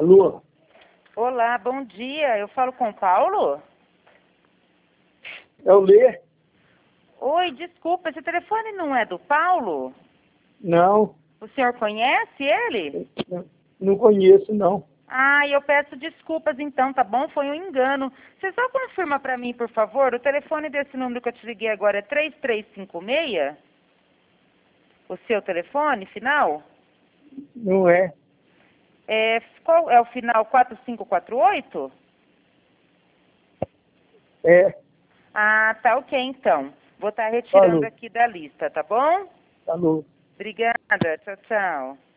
Alô? Olá, bom dia. Eu falo com o Paulo? É o Lê? Oi, desculpa, esse telefone não é do Paulo? Não, O senhor conhece ele? não conheço, não. Ah, eu peço desculpas então, tá bom? Foi um engano. Você só confirma pra mim, por favor, o telefone desse número que eu te liguei agora é 3356? O seu telefone final? Não é. Qual é o final 4548? É, Ah, tá ok então. Vou estar retirando falou, aqui da lista, tá bom? falou. Obrigada, tchau, tchau.